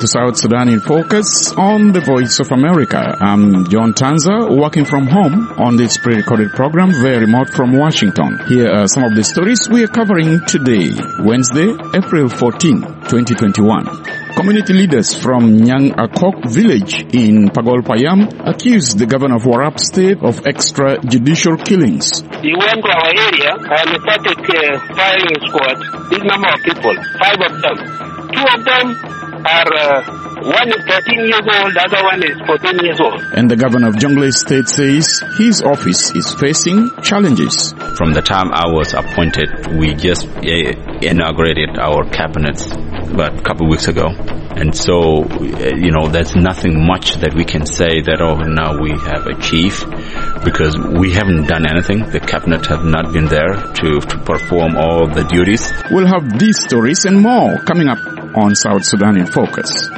South Sudan in Focus on the Voice of America. I'm John Tanza, working from home on this pre-recorded program, very remote from Washington. Here are some of the stories we are covering today, Wednesday, April 14, 2021. Community leaders from Nyang Akok village in Pagol Payam accused the governor of Warrap State of extrajudicial killings. He went to our area and started firing a squad. This number of people, 5 of them. 2 of them are, one is 13 years old, the other one is 14 years old. And the governor of Jonglei State says his office is facing challenges. From the time I was appointed, we just inaugurated our cabinet about a couple of weeks ago. And so, there's nothing much that we can say that, now we have achieved, because we haven't done anything. The cabinet have not been there to perform all the duties. We'll have these stories and more coming up on South Sudan in Focus.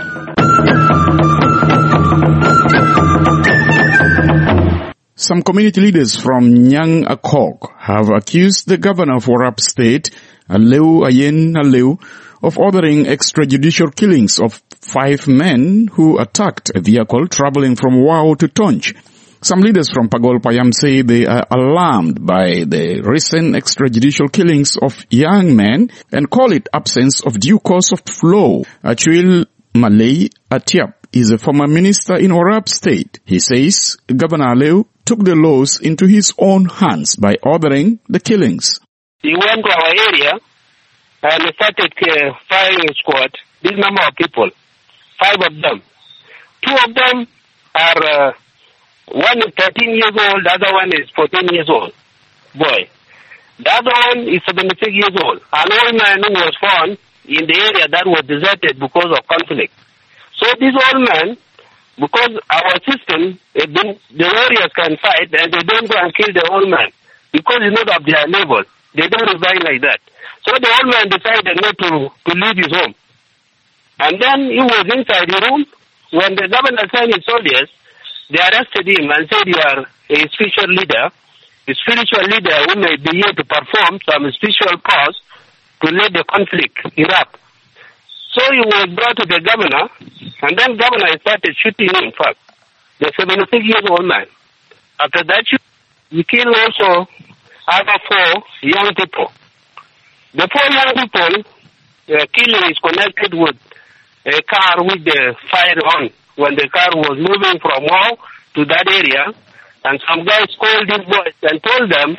Some community leaders from Nyang Akok have accused the governor of Warrap State, Aleu Ayen Aleu, of ordering extrajudicial killings of 5 men who attacked a vehicle traveling from Wau to Tonj. Some leaders from Pagol Payam say they are alarmed by the recent extrajudicial killings of young men and call it absence of due course of law. Achwil Malay Atiap is a former minister in Warrap State. He says Governor Aleu took the laws into his own hands by ordering the killings. He went to our area and started firing a squad. This number of people, 5 of them. 2 of them are, one is 13 years old, the other one is 14 years old. Boy. The other one is 76 years old. An old man who was found in the area that was deserted because of conflict. So this old man, because our system, the warriors can fight and they don't go and kill the old man because it's not of their level. They don't resign like that. So the old man decided not to leave his home. And then he was inside the room. When the governor sent his soldiers, they arrested him and said, "You are a spiritual leader who may be here to perform some spiritual cause to let the conflict erupt." So he was brought to the governor, and then governor started shooting him first, the 76-year-old man. After that, he killed also other 4 young people. The 4 young people, killing is connected with a car with the fire on when the car was moving from Wau to that area, and some guys called these boys and told them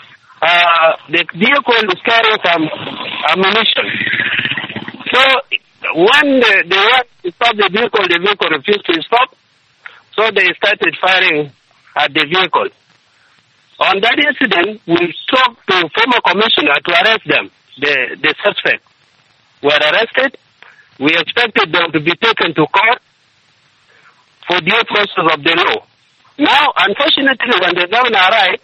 the vehicle is carrying some ammunition. So when they wanted to stop the vehicle refused to stop, so they started firing at the vehicle. On that incident, we talked to former commissioner to arrest them. The suspects were arrested. We expected them to be taken to court for due process of the law. Now, unfortunately, when the governor arrived,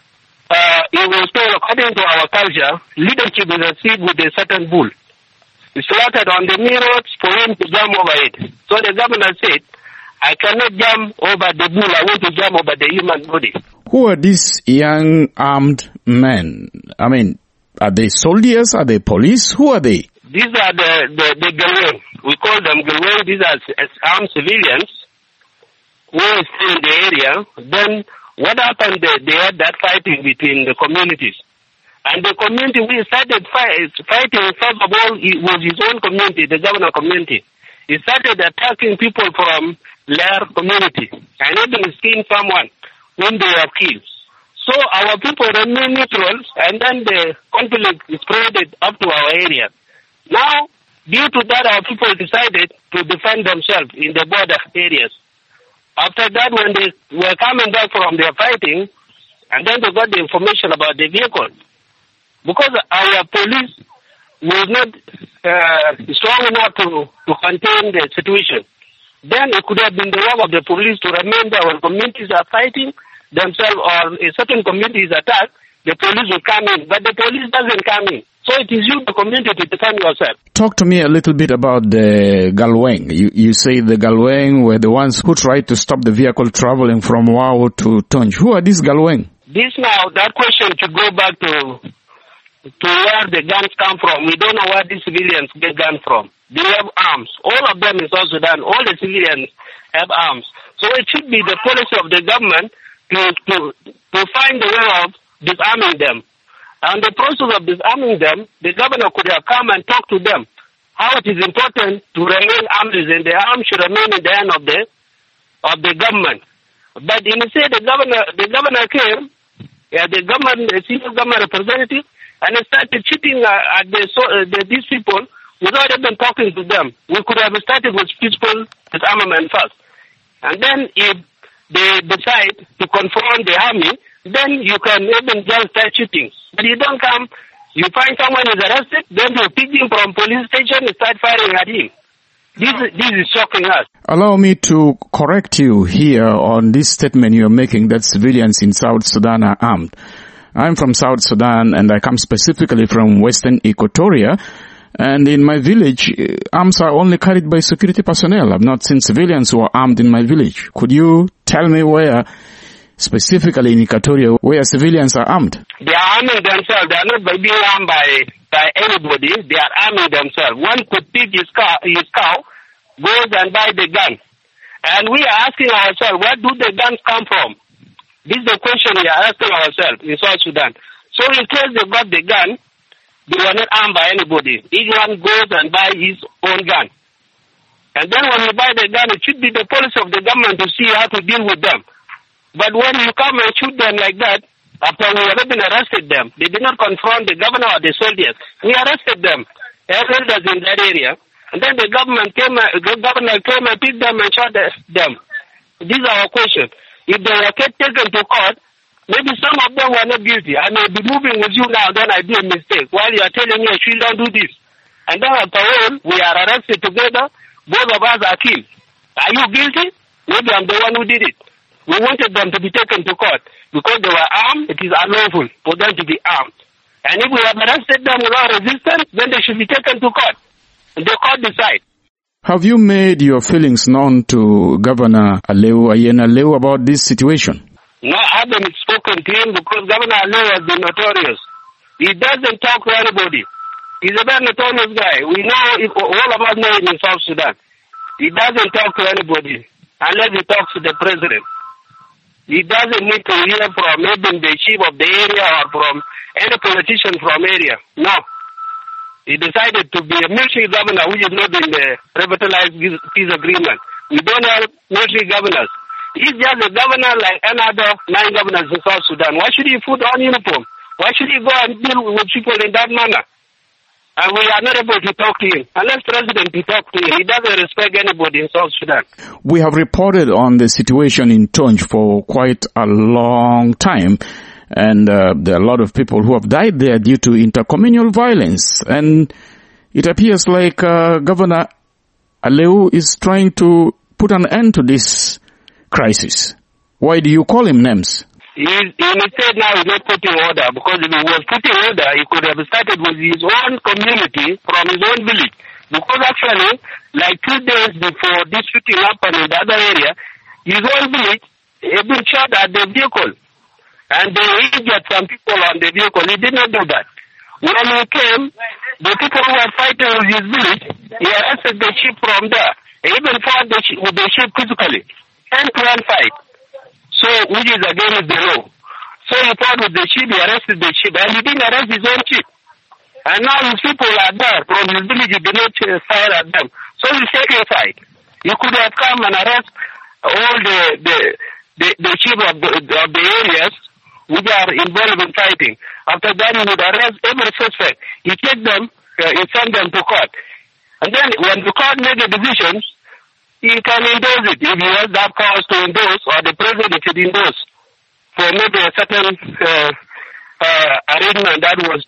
he was told, according to our culture, leadership is received with a certain bull. He slaughtered on the mirrors for him to jump over it. So the governor said, "I cannot jump over the bull, I want to jump over the human body." Who are these young armed men? I mean, are they soldiers? Are they police? Who are they? These are the Galwang. We call them Galwang. These are armed civilians who are still in the area. Then what happened? They had that fighting between the communities. And the community, we started fighting. First of all, it was his own community, the governor community. He started attacking people from Lair community and even skin someone whom they have killed. So our people remain neutral, and then the conflict spread up to our area. Now, due to that, our people decided to defend themselves in the border areas. After that, when they were coming back from their fighting, and then they got the information about the vehicle. Because our police was not strong enough to contain the situation. Then it could have been the work of the police to remain there when communities are fighting themselves or a certain community is attacked, the police will come in. But the police doesn't come in. So it is you, the community, to defend yourself. Talk to me a little bit about the Galwang. You say the Galwang were the ones who tried to stop the vehicle traveling from Wau to Tonj. Who are these Galwang? That question should go back to where the guns come from. We don't know where these civilians get guns from. they have arms. All of them in South Sudan, all the civilians have arms. So it should be the policy of the government to find a way of disarming them. And the process of disarming them, the governor could have come and talked to them how it is important to remain armless, and the arms should remain in the hand of the government. But instead, the governor came, the senior government representative, and started shooting at these people without even talking to them. We could have started with peaceful disarmament first. And then if they decide to confront the army, then you can even just start shooting. But you don't come, you find someone is arrested, then you pick him from police station and start firing at him. This is shocking us. Allow me to correct you here on this statement you're making that civilians in South Sudan are armed. I'm from South Sudan and I come specifically from Western Equatoria. And in my village, arms are only carried by security personnel. I've not seen civilians who are armed in my village. Could you tell me where, specifically in Equatoria, where civilians are armed? They are arming themselves. They are not being armed by anybody. They are arming themselves. One could pick his cow, goes and buy the gun. And we are asking ourselves, where do the guns come from? This is the question we are asking ourselves in South Sudan. So in case they got the gun, they were not armed by anybody. Each one goes and buy his own gun. And then when you buy the gun, it should be the policy of the government to see how to deal with them. But when you come and shoot them like that, after we have even arrested them, they did not confront the governor or the soldiers. We arrested them, elders in that area. And then the governor came and picked them and shot them. This is our question. If they were taken to court, maybe some of them were not guilty. I may be moving with you now, then I do a mistake. While you are telling me I should not do this. And then after all, we are arrested together. Both of us are killed. Are you guilty? Maybe I'm the one who did it. We wanted them to be taken to court. Because they were armed, it is unlawful for them to be armed. And if we have arrested them without resistance, then they should be taken to court. And the court decide. Have you made your feelings known to Governor Ayen Aleu about this situation? No, I haven't spoken to him because Governor Aleu has been notorious. He doesn't talk to anybody. He's a very notorious guy. We know, all of us know him in South Sudan. He doesn't talk to anybody unless he talks to the president. He doesn't need to hear from even the chief of the area or from any politician from area. No. He decided to be a military governor, which is not in the revitalized peace agreement. We don't have military governors. He's just a governor like another 9 governors in South Sudan. Why should he put on uniform? Why should he go and deal with people in that manner? And we are not able to talk to him. Unless president to talk to him, he doesn't respect anybody in South Sudan. We have reported on the situation in Tonj for quite a long time. And there are a lot of people who have died there due to intercommunal violence. And it appears like Governor Aleu is trying to put an end to this crisis. Why do you call him names? He said now he's not putting order, because if he was putting order, he could have started with his own community from his own village. Because actually, like 2 days before this shooting happened in the other area, his own village had been shot at the vehicle. And they injured some people on the vehicle. He did not do that. When he came, the people who were fighting with his village, he arrested the sheep from there. He even fought with the sheep physically. Hand-to-hand fight. So, which is against the law. So he fought with the sheep, he arrested the sheep, and he didn't arrest his own sheep. And now his people are there from his village, he did not fire at them. So he's taking side. He could have come and arrest all the sheep of the areas which are involved in fighting. After that, he would arrest every suspect. He take them, he send them to court. And then when the court make a decision, he can endorse it if he has that powers to endorse, or the president should endorse for maybe a certain arrangement that was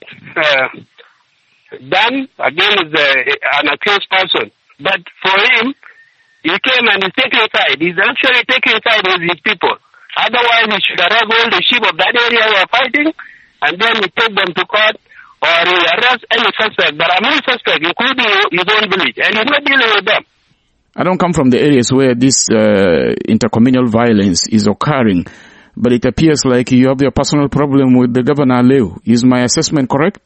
done against an accused person. But for him, he came and he's taking side. He's actually taking side with his people. Otherwise, he should arrest all the sheep of that area who are fighting, and then he take them to court, or he arrest any suspect. But I'm any suspect, including his own village, and he's not dealing with them. I don't come from the areas where this intercommunal violence is occurring, But it appears like you have your personal problem with the Governor Aleu. Is my assessment correct?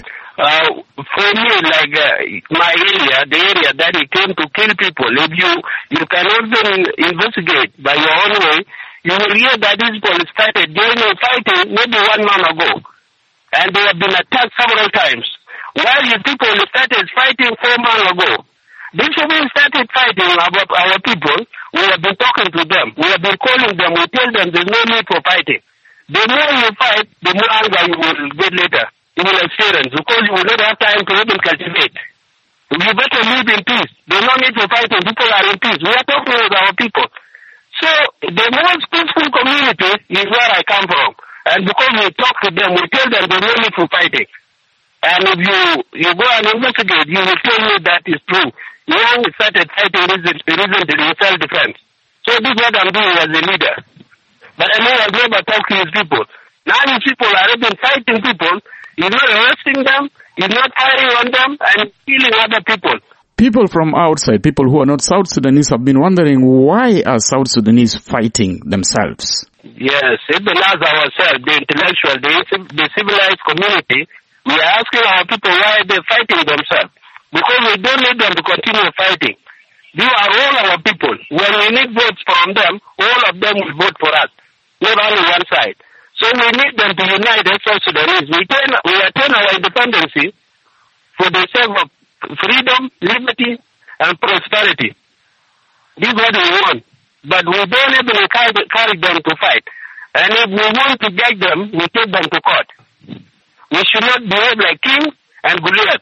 For me, like my area, the area that he came to kill people, if you cannot even investigate by your own way, you will hear that these people started during a fighting maybe 1 month ago. And they have been attacked several times. While you people started fighting 4 months ago, these people started fighting about our people. We have been talking to them. We have been calling them. We tell them there's no need for fighting. The more you fight, the more anger you will get later. You will experience because you will not have time to even cultivate. You better live in peace. There's no need for fighting. People are in peace. We are talking with our people. So the most peaceful community is where I come from. And because we talk to them, we tell them there's no need for fighting. And if you go and investigate, you will tell me that is true. Young started fighting recently in self-defense. So this is what I'm doing as a leader. But I know I've never talked to his people. Now these people are even fighting people. He's not arresting them. He's not firing on them and killing other people. People from outside, people who are not South Sudanese, have been wondering why are South Sudanese fighting themselves? Yes, even as ourselves, the intellectual, the civilized community, we are asking our people why they're fighting themselves. Because we don't need them to continue fighting. These are all our people. When we need votes from them, all of them will vote for us, not only one side. So we need them to unite as South Sudanese. We attain our independence for the sake of freedom, liberty, and prosperity. This is what we want. But we don't even encourage them to fight. And if we want to get them, we take them to court. We should not behave like King and Goliath.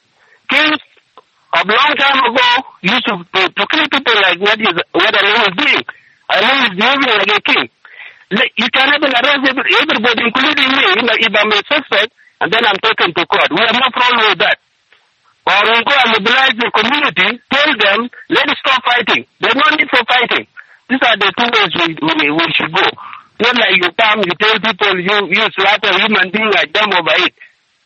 Kings of long time ago used to kill people like what Aleu is doing. Aleu is behaving like a king. You can even arrest everybody, including me, if I'm a suspect, and then I'm taken to court. We have no problem with that. Or we go and mobilize the community, tell them, let's stop fighting. There's no need for fighting. These are the two ways we should go. Not like you come, you tell people you slaughter human beings like them over it.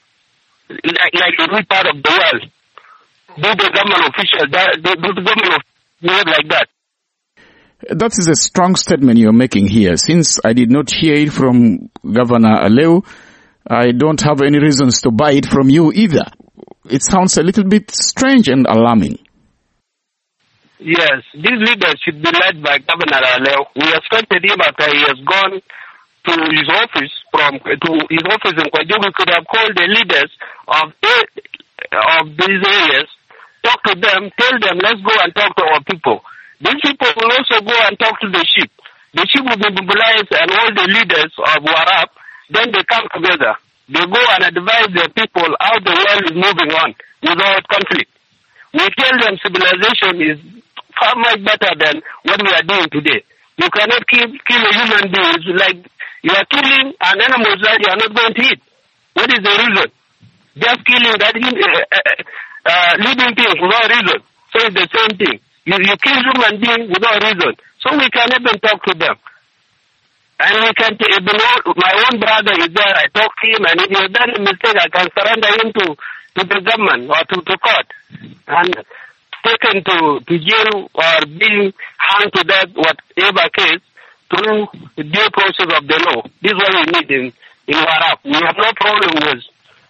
Like every part of the world. Do the government official, do the government behave like that. That is a strong statement you're making here. Since I did not hear it from Governor Aleu, I don't have any reasons to buy it from you either. It sounds a little bit strange and alarming. Yes, these leaders should be led by Governor Aleu. We expected him after he has gone to his office in Kwajok. We could have called the leaders of these areas, talk to them, tell them, let's go and talk to our people. These people will also go and talk to the sheep. The sheep will be mobilized and all the leaders of Warab, then they come together. They go and advise their people how the world is moving on without conflict. We tell them civilization is far much better than what we are doing today. You cannot kill a human being. It's like you are killing an animal that you are not going to eat. What is the reason? Just killing that living thing without reason. So it's the same thing. You kill human beings without reason. So we can even talk to them. And we can, my own brother is there, I talk to him, and if he has done a mistake, I can surrender him to the government or to court. And taken to jail or being hung to death, whatever case, through the due process of the law. This is what we need in Warab. We have no problem with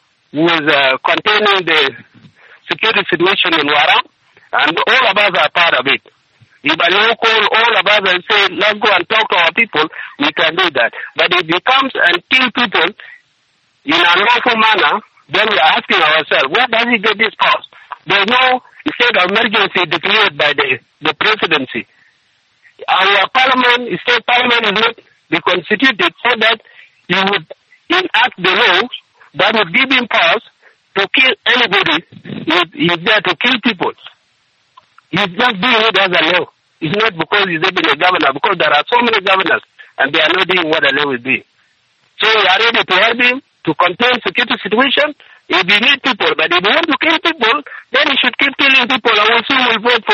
containing the security situation in Warab. And all of us are part of it. If I call all of us and say, let's go and talk to our people, we can do that. But if he comes and kill people in a lawful manner, then we are asking ourselves, where does he get this power? There's no state of emergency declared by the presidency. Our parliament, state parliament is not be constituted so that he would enact the laws that would give him powers to kill anybody. He's there to kill people. He's just doing it as a law. It's not because he's even a governor, because there are so many governors and they are not doing what a law is doing. So we are ready to help him to contain security situation if he need people. But if he want to kill people, then he should keep killing people and we'll soon will vote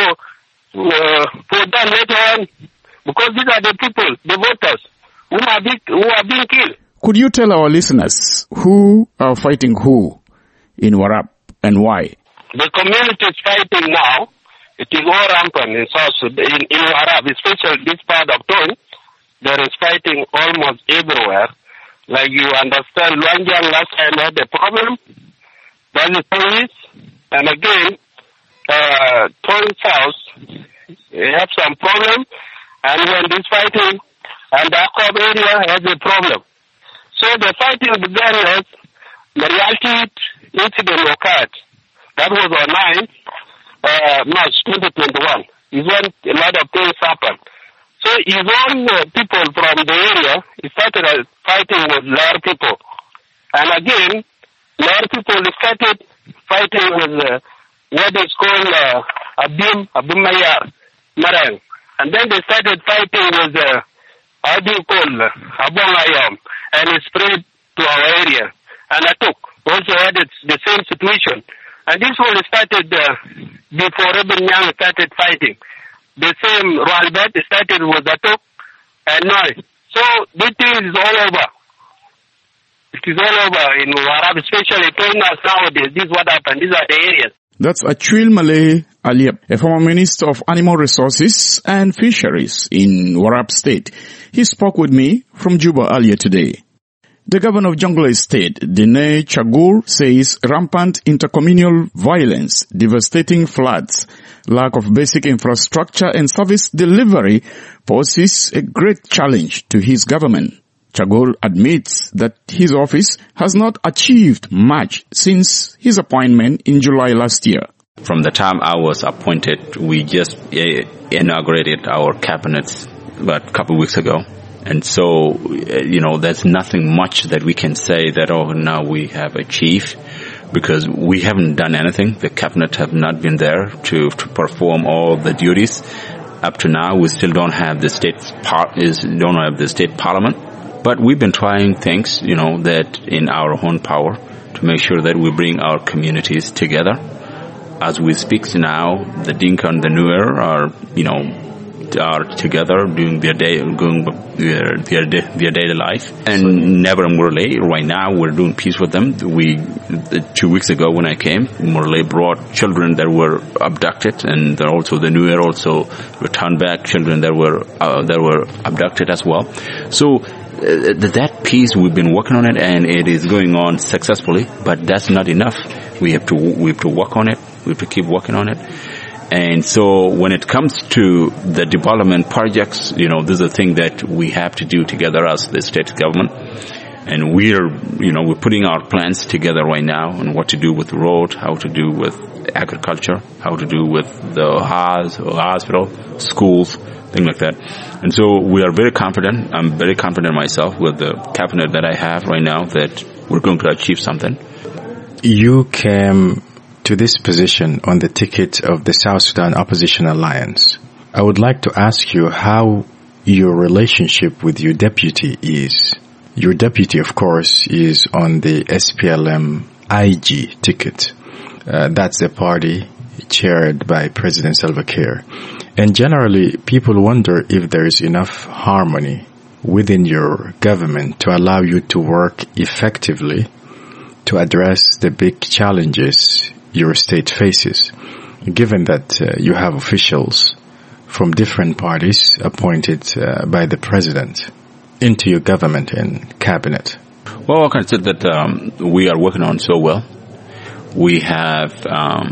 for that later on. Because these are the people, the voters, who are being killed. Could you tell our listeners who are fighting who in Warab and why? The community is fighting now. It is all rampant in South Sudan, in Warab, especially this part of Tony. there is fighting almost everywhere. Like you understand, Luanjiang last time had a problem. That is police. And again, Tony South have some problem. And when this fighting, and the Akob area has a problem. So the fighting began as the reality incident occurred. That was on 9 March 2021. Is when a lot of things happened. So his own people from the area, he started fighting with Lair people. And again, Lair people started fighting with what is called Abim Mayar, Marang. And then they started fighting with how do you call Abongayam, and it spread to our area. And Atuk also had the same situation. And this all started before Ibn Yang started fighting. The same Rwalbet started with Atuk and Noi. So this thing is all over. It is all over in Warab, especially telling us nowadays. This is what happened. These are the areas. That's Achwil Malay Aliap, a former Minister of Animal Resources and Fisheries in Warab State. He spoke with me from Juba earlier today. The governor of Jonglei State, Dine Chagur, says rampant intercommunal violence, devastating floods, lack of basic infrastructure and service delivery poses a great challenge to his government. Chagur admits that his office has not achieved much since his appointment in July last year. From the time I was appointed, we just inaugurated our cabinets about a couple of weeks ago. And so, there's nothing much that we can say that, now we have achieved, because we haven't done anything. The cabinet have not been there to perform all the duties. Up to now, we still don't have the state parliament. But we've been trying things, that in our own power to make sure that we bring our communities together. As we speak now, the Dinka and the Nuer are together doing their daily life. And Never Murle, right now we're doing peace with them. 2 weeks ago when I came, Murle brought children that were abducted, and also the Nuer also returned back children that were abducted as well. So that piece, we've been working on it, and it is going on successfully, but that's not enough. We have to work on it. We have to keep working on it. And so when it comes to the development projects, this is a thing that we have to do together as the state government. And we're putting our plans together right now on what to do with the road, how to do with agriculture, how to do with the hospital, schools, things like that. And so we are very confident. I'm very confident myself with the cabinet that I have right now that we're going to achieve something. You came to this position on the ticket of the South Sudan Opposition Alliance. I would like to ask you how your relationship with your deputy is. Your deputy, of course, is on the SPLM IG ticket. That's the party chaired by President Salva Kiir. And generally, people wonder if there is enough harmony within your government to allow you to work effectively to address the big challenges your state faces, given that you have officials from different parties appointed by the president into your government and cabinet. Well, I can say that we are working on so well. We have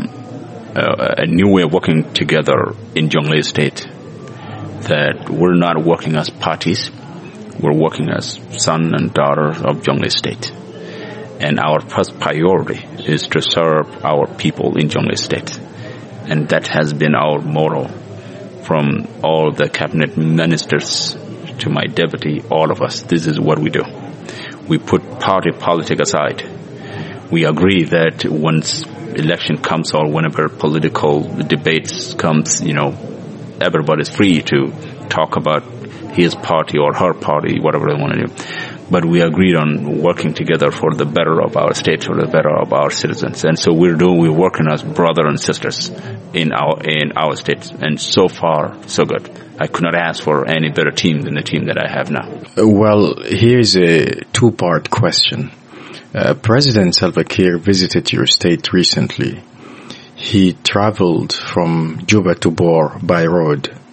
a new way of working together in Jonglei State, that we're not working as parties. We're working as son and daughter of Jonglei State. And our first priority is to serve our people in Jonglei State. And that has been our motto from all the cabinet ministers to my deputy, all of us. This is what we do. We put party politics aside. We agree that once election comes or whenever political debates comes, everybody's free to talk about his party or her party, whatever they want to do. But we agreed on working together for the better of our state, for the better of our citizens. And so we're working as brother and sisters in our state. And so far, so good. I could not ask for any better team than the team that I have now. Well, here's a two-part question. President Salva Kiir visited your state recently. He traveled from Juba to Bor by road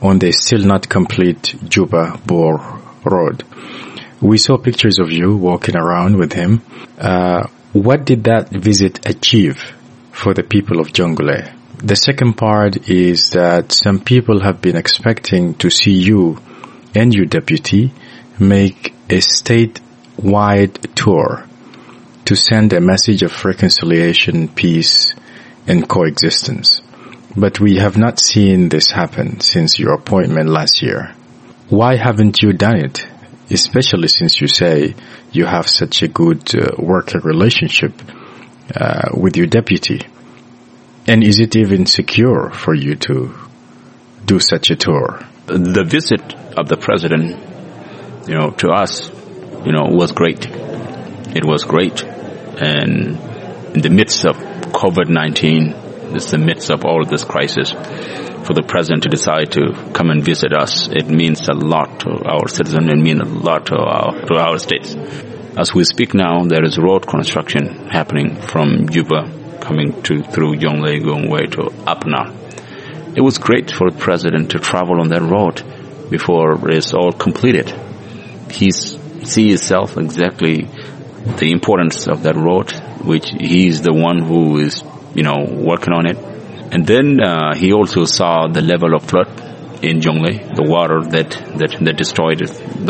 on the still not complete Juba-Bor road. We saw pictures of you walking around with him. What did that visit achieve for the people of Jonglei? The second part is that some people have been expecting to see you and your deputy make a state-wide tour to send a message of reconciliation, peace, and coexistence. But we have not seen this happen since your appointment last year. Why haven't you done it? Especially since you say you have such a good working relationship with your deputy. And is it even secure for you to do such a tour? The visit of the president, to us, was great. It was great. And in the midst of COVID-19, this is the midst of all of this crisis, for the president to decide to come and visit us, it means a lot to our citizens. It means a lot to our states. As we speak now, there is road construction happening from Juba, coming through Jonglei, going way to Upper. It was great for the president to travel on that road before it's all completed. He sees himself exactly the importance of that road, which he's the one who is, working on it. And then he also saw the level of flood in Jonglei, the water that destroyed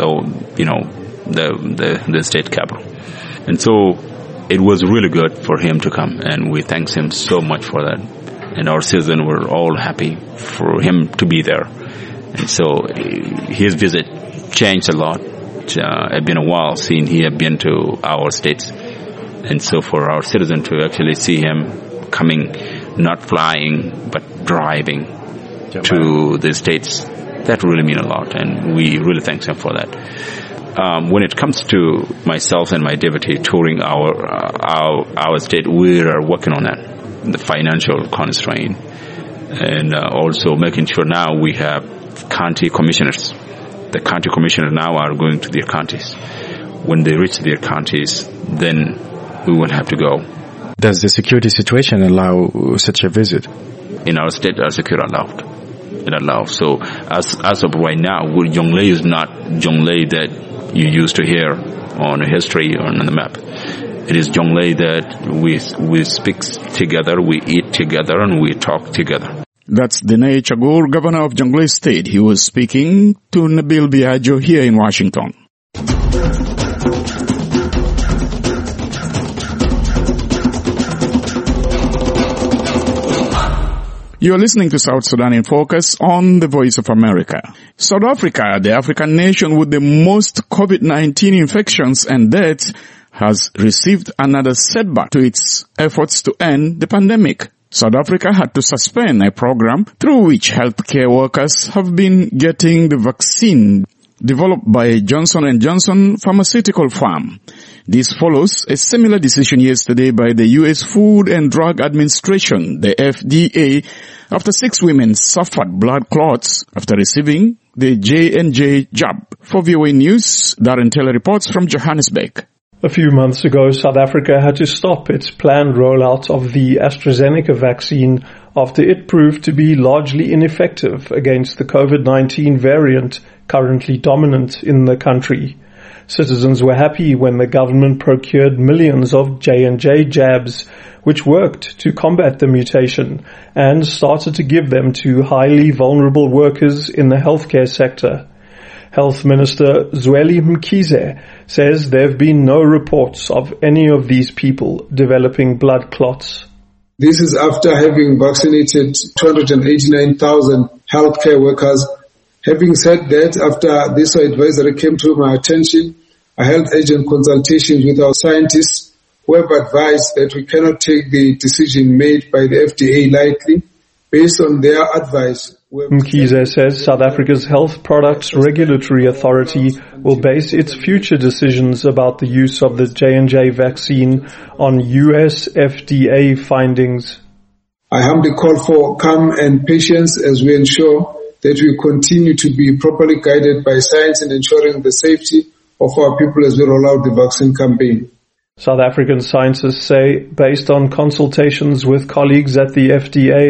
the state capital. And so it was really good for him to come, and we thank him so much for that. And our citizens were all happy for him to be there. And so his visit changed a lot. It's been a while since he had been to our states. And so for our citizens to actually see him coming, not flying, but driving to the states, that really means a lot. And we really thank him for that. When it comes to myself and my deputy touring our state, we are working on that, the financial constraint, and also making sure now we have county commissioners. The county commissioners now are going to their counties. When they reach their counties, then we won't have to go. Does the security situation allow such a visit? In our state, our security allowed. It allows. So as of right now, Jonglei is not Jonglei that you used to hear on history or on the map. It is Jonglei that we speak together, we eat together, and we talk together. That's Dinei Chagor, governor of Jonglei State. He was speaking to Nabil Biagio here in Washington. You are listening to South Sudan in Focus on the Voice of America. South Africa, the African nation with the most COVID-19 infections and deaths, has received another setback to its efforts to end the pandemic. South Africa had to suspend a program through which healthcare workers have been getting the vaccine developed by Johnson & Johnson pharmaceutical firm. This follows a similar decision yesterday by the U.S. Food and Drug Administration, the FDA, after 6 women suffered blood clots after receiving the J&J jab. For VOA News, Darren Taylor reports from Johannesburg. A few months ago, South Africa had to stop its planned rollout of the AstraZeneca vaccine after it proved to be largely ineffective against the COVID-19 variant currently dominant in the country. Citizens were happy when the government procured millions of J&J jabs, which worked to combat the mutation and started to give them to highly vulnerable workers in the healthcare sector. Health Minister Zweli Mkhize says there have been no reports of any of these people developing blood clots. This is after having vaccinated 289,000 healthcare workers. Having said that, after this advisory came to my attention, I held urgent consultations with our scientists who have advised that we cannot take the decision made by the FDA lightly. Based on their advice, Mkhize says South Africa's Health Products Regulatory Authority will base its future decisions about the use of the J&J vaccine on US FDA findings. I humbly call for calm and patience as we ensure that we continue to be properly guided by science in ensuring the safety of our people as we roll out the vaccine campaign. South African scientists say, based on consultations with colleagues at the FDA,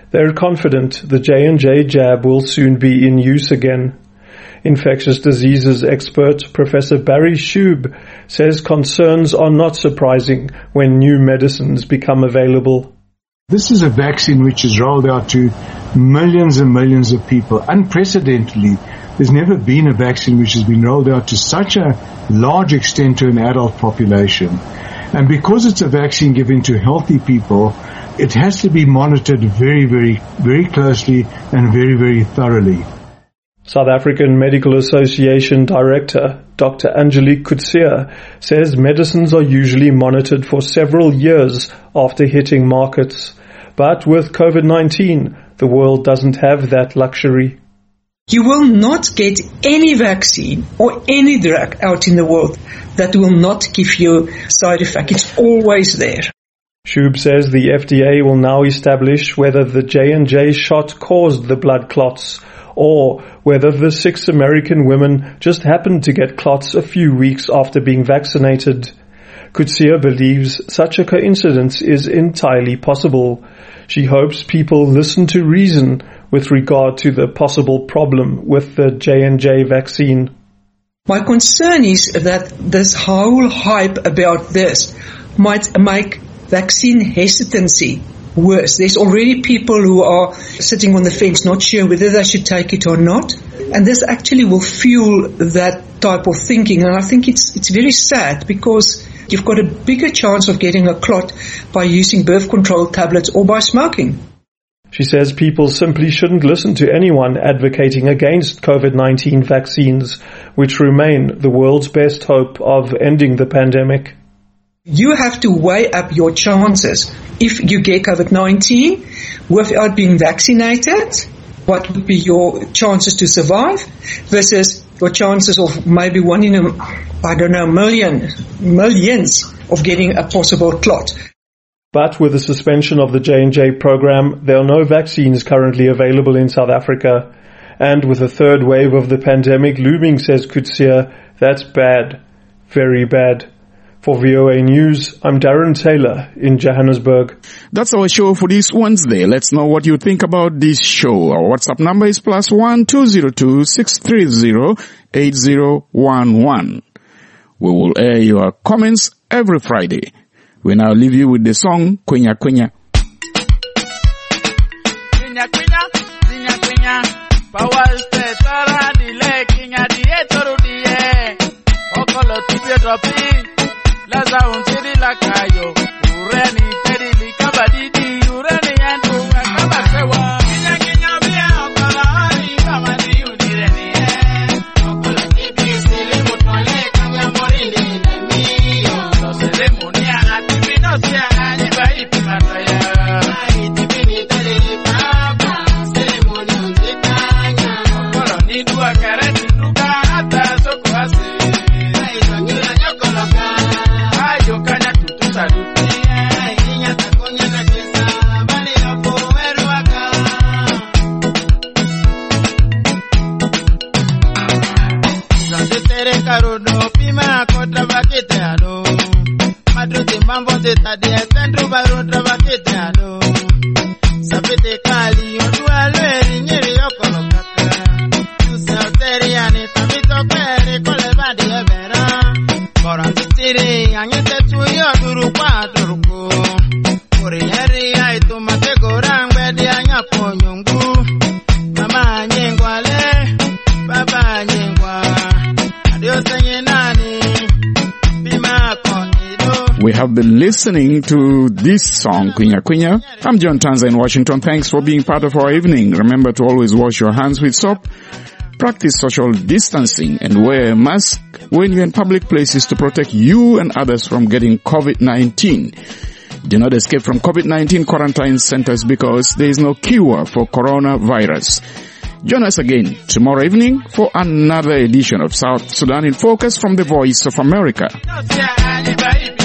They're confident the J&J jab will soon be in use again. Infectious diseases expert Professor Barry Shube says concerns are not surprising when new medicines become available. This is a vaccine which is rolled out to millions and millions of people. Unprecedentedly, there's never been a vaccine which has been rolled out to such a large extent to an adult population. And because it's a vaccine given to healthy people, it has to be monitored very, very, very closely and very, very thoroughly. South African Medical Association Director Dr. Angelique Coetzee says medicines are usually monitored for several years after hitting markets. But with COVID-19, the world doesn't have that luxury. You will not get any vaccine or any drug out in the world that will not give you side effect. It's always there. Shube says the FDA will now establish whether the J&J shot caused the blood clots or whether the 6 American women just happened to get clots a few weeks after being vaccinated. Coetzee believes such a coincidence is entirely possible. She hopes people listen to reason with regard to the possible problem with the J&J vaccine. My concern is that this whole hype about this might make vaccine hesitancy worse. There's already people who are sitting on the fence, not sure whether they should take it or not. And this actually will fuel that type of thinking. And I think it's very sad because you've got a bigger chance of getting a clot by using birth control tablets or by smoking. She says people simply shouldn't listen to anyone advocating against COVID-19 vaccines, which remain the world's best hope of ending the pandemic. You have to weigh up your chances. If you get COVID-19 without being vaccinated, what would be your chances to survive versus your chances of maybe one in millions of getting a possible clot. But with the suspension of the J&J program, there are no vaccines currently available in South Africa. And with a third wave of the pandemic looming, says Coetzee, that's bad. Very bad. For VOA News, I'm Darren Taylor in Johannesburg. That's our show for this Wednesday. Let's know what you think about this show. Our WhatsApp number is +1 202 630 8011. We will air your comments every Friday. We now leave you with the song Kwenya Kwenya. Kwenya Kwenya, Kwenya Kwenya, Power State, Dile, Kenya, Dietoro Die, Okolo Tibio Dropi, Laza Unsiri Lakayo, Ureni, Teddy, Likabadidi, Ureni, and Ukabasewa. Kenya Kenya, Bia, Okola, Kamadi, Udireni, Okola Tibi, Sili, Mutole, Kanya Morini, Nemio, no Ceremonia. Mambo de tade centro baro travaquete ado sapete kali odualwe nyeri yokolokaka tu sauteriani tamito pere koleba de vera borandi tiri anyete tu yoduru kwaduruko orieri ai tu mategorangwe de anyapo nyungu mama nyengwale baba nyengwa adios nani bima kon. We have been listening to this song, Kwenya Kwenya. I'm John Tanza in Washington. Thanks for being part of our evening. Remember to always wash your hands with soap, practice social distancing, and wear a mask when you're in public places to protect you and others from getting COVID-19. Do not escape from COVID-19 quarantine centers because there is no cure for coronavirus. Join us again tomorrow evening for another edition of South Sudan in Focus from the Voice of America.